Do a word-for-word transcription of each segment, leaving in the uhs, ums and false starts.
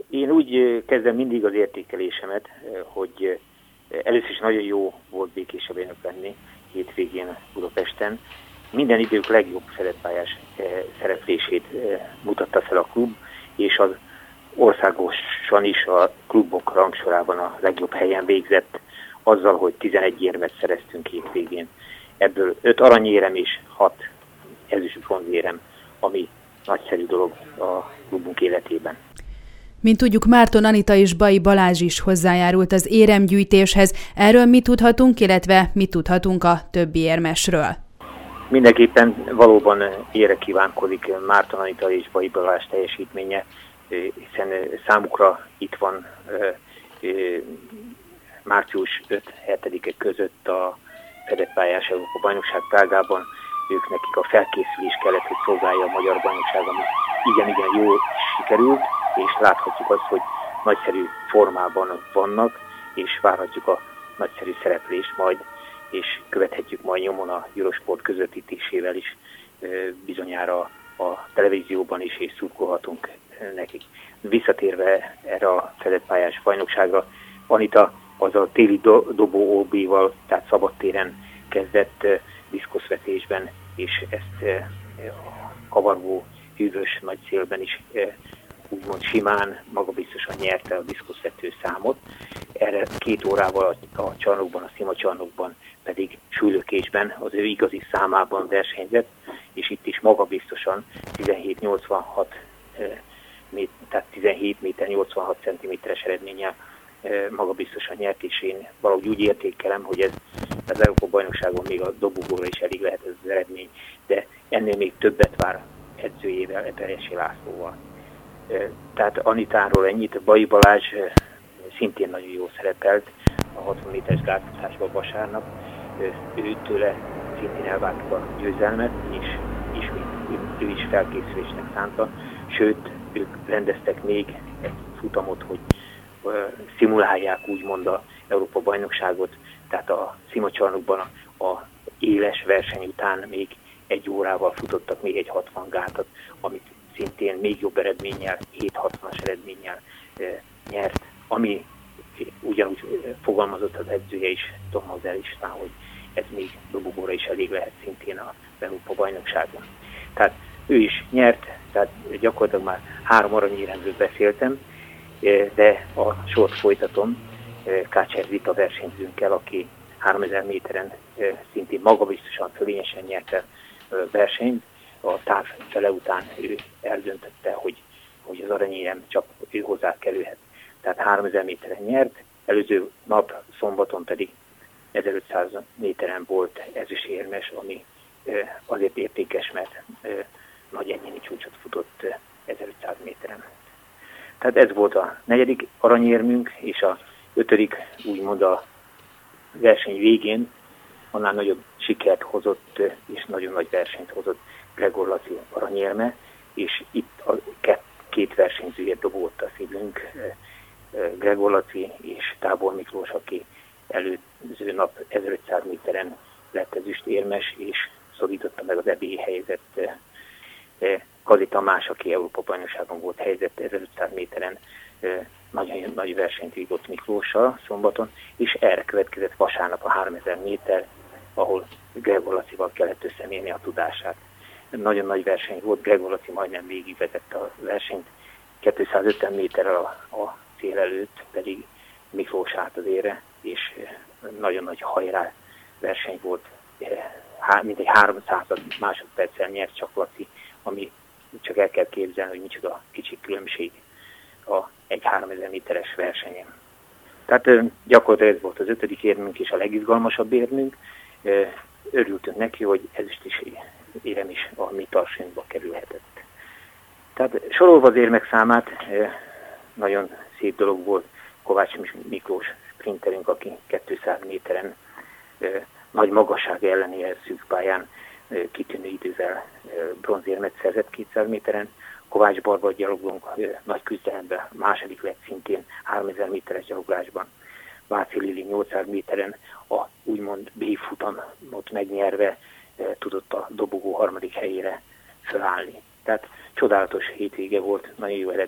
Én úgy kezdem mindig az értékelésemet, hogy először is nagyon jó volt békés bajnok lenni hétvégén Budapesten. Minden idők legjobb szereppályás szereplését mutatta fel a klub, és az országosan is a klubok rangsorában a legjobb helyen végzett, azzal, hogy tizenegy érmet szereztünk hétvégén. Ebből öt aranyérem és hat ezüst bronzérem, ami nagyszerű dolog a klubunk életében. Mint tudjuk, Márton Anita és Bai Balázs is hozzájárult az éremgyűjtéshez. Erről mit tudhatunk, illetve mit tudhatunk a többi érmesről? Mindenképpen valóban ére kívánkozik Márton Anita és Bai Balázs teljesítménye, hiszen számukra itt van március ötödik-hetedike között a fedett pályás Európa bajnokság Prágában. Ők nekik a felkészülés kellett, hogy szolgálja a magyar bajnokság, ami igen-igen jól sikerült, és láthatjuk azt, hogy nagyszerű formában vannak, és várhatjuk a nagyszerű szereplést majd, és követhetjük majd nyomon a Eurosport közvetítésével is bizonyára a televízióban is, és szurkolhatunk nekik. Visszatérve erre a fedett pályás bajnokságra, Anita az a téli do- dobó ó bé-val, tehát szabadtéren kezdett diszkoszvetésben, és ezt a kavargó, hűvös nagy szélben is úgymond simán, magabiztosan nyerte a diszkoszvető számot. Erre két órával a, a csarnokban, a szimacsarnokban pedig súlylökésben az ő igazi számában versenyzett, és itt is magabiztosan tizenhét nyolcvanhat, tehát tizenhét méter nyolcvanhat centiméteres eredménnyel magabiztosan nyert, és én valahogy úgy értékelem, hogy ez az Európa-bajnokságon még a dobogóra is elég lehet ez az eredmény, de ennél még többet vár edzőjével, Eperjesi Lászlóval. Tehát Anitáról ennyit, Bai Balázs szintén nagyon jó szerepelt a hatvan méteres gátfutásban vasárnap. Ő tőle szintén elvártuk a győzelmet, és ismét ő is felkészülésnek szánta. Sőt, ők rendeztek még egy futamot, hogy szimulálják úgymond a Európa-bajnokságot, tehát a szimacsarnokban a, a éles verseny után még egy órával futottak még egy hatvan gátat, amit szintén még jobb eredménnyel, hét hatvanas eredménnyel e, nyert, ami ugyanúgy fogalmazott az edzője is, Tom Hazel is, hogy ez még dobogóra is elég lehet szintén a Európa-bajnokságon. Tehát ő is nyert, tehát gyakorlatilag már három aranyéremről beszéltem, de a sort folytatom Kácser Zita versenyzőnkkel, aki háromezer méteren szintén magabiztosan, fölényesen nyerte versenyt. A táv fele után ő eldöntötte, hogy, hogy az aranyérem csak ő hozzá kerülhet. Tehát háromezer méteren nyert, előző nap szombaton pedig ezerötszáz méteren volt ezüstérmes, ami azért értékes, mert nagy egyéni csúcsot futott ezerötszáz méteren. Tehát ez volt a negyedik aranyérmünk, és a ötödik úgymond a verseny végén annál nagyobb sikert hozott, és nagyon nagy versenyt hozott Gregor Laci aranyérme, és itt a két versenyzőért dobott a szívünk, Gregor Laci és Tábor Miklós, aki előző nap ezerötszáz méteren lett ezüstérmes, és szorította meg az é bé helyzet Kazi Tamás, aki Európa-bajnokságon volt helyzet ezerötszáz méteren, nagyon nagy versenyt vívott Miklóssal szombaton, és erre következett vasárnap a háromezer méter, ahol Gregor Lacival kellett összemérni a tudását. Nagyon nagy verseny volt, Gregor Laci majdnem végigvezette a versenyt, kétszázötven méterrel a, a cél előtt pedig Miklós állt az ére, és nagyon nagy hajrá verseny volt, mintegy háromszázad másodperccel nyert csak Laci, ami csak el kell képzelni, hogy micsoda kicsi különbség a egy háromezer méteres versenyen. Tehát gyakorlatilag ez volt az ötödik érmünk és a legizgalmasabb érmünk. Örültünk neki, hogy ezüst is érem is a mi tartsonyunkba kerülhetett. Tehát sorolva az érmek számát, nagyon szép dolog volt Kovács Miklós sprinterünk, aki kétszáz méteren nagy magasság ellenére szűk pályán kitűnő idővel bronzérmet szerzett kétszáz méteren. Kovács Barba gyaloglónk nagy küzdelemben második lett szintén háromezer méteres gyaloglásban. Váci Lili nyolcszáz méteren a úgymond B-futamot megnyerve tudott a dobogó harmadik helyére felállni. Tehát csodálatos hétvége volt, nagyon jó eredményeket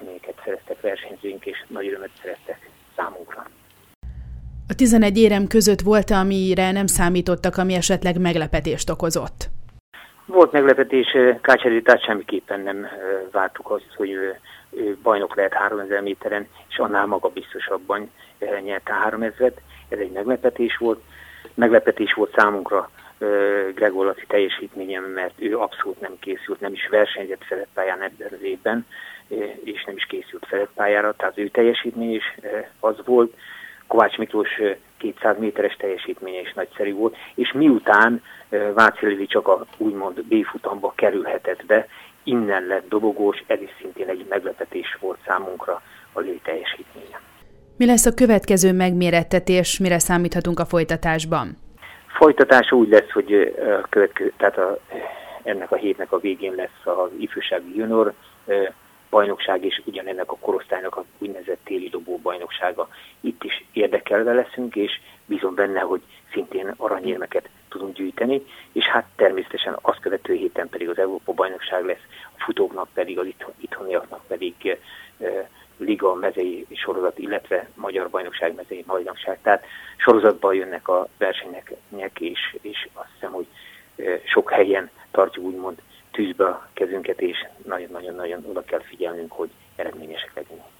szereztek versenyzőink, és nagy örömet szereztek számunkra. A tizenegy érem között volt, amire nem számítottak, ami esetleg meglepetést okozott? Volt meglepetés, Kácseritát semmiképpen nem vártuk azt, hogy bajnok lehet háromezer méteren, és annál magabiztosabban nyerte a háromezret. Ez egy meglepetés volt. Meglepetés volt számunkra Gregor Laci teljesítménye, mert ő abszolút nem készült, nem is versenyzett feledpályán ebben az évben, és nem is készült feledpályára, tehát ő teljesítmény is az volt. Kovács Miklós kétszáz méteres teljesítménye is nagyszerű volt, és miután Váci Lili csak a úgymond B-futamba kerülhetett be, innen lett dobogós, ez is szintén egy meglepetés volt számunkra a Lili teljesítménye. Mi lesz a következő megmérettetés, mire számíthatunk a folytatásban? Folytatása úgy lesz, hogy a következő, tehát a, ennek a hétnek a végén lesz az ifjúsági junior bajnokság, és ugyanennek a korosztálynak a úgynevezett téli dobó bajnoksága. Itt is érdekelve leszünk, és bízom benne, hogy szintén aranyérmeket tudunk gyűjteni, és hát természetesen azt követő héten pedig az Európa-bajnokság lesz, a futóknak pedig, az itthoniaknak pedig e, liga mezei sorozat, illetve magyar bajnokság mezei bajnokság. Tehát sorozatban jönnek a versenyek, és, és azt hiszem, hogy e, sok helyen tartjuk úgymond tűzbe a kezünket, és nagyon-nagyon-nagyon oda kell figyelnünk, hogy eredményesek legyünk.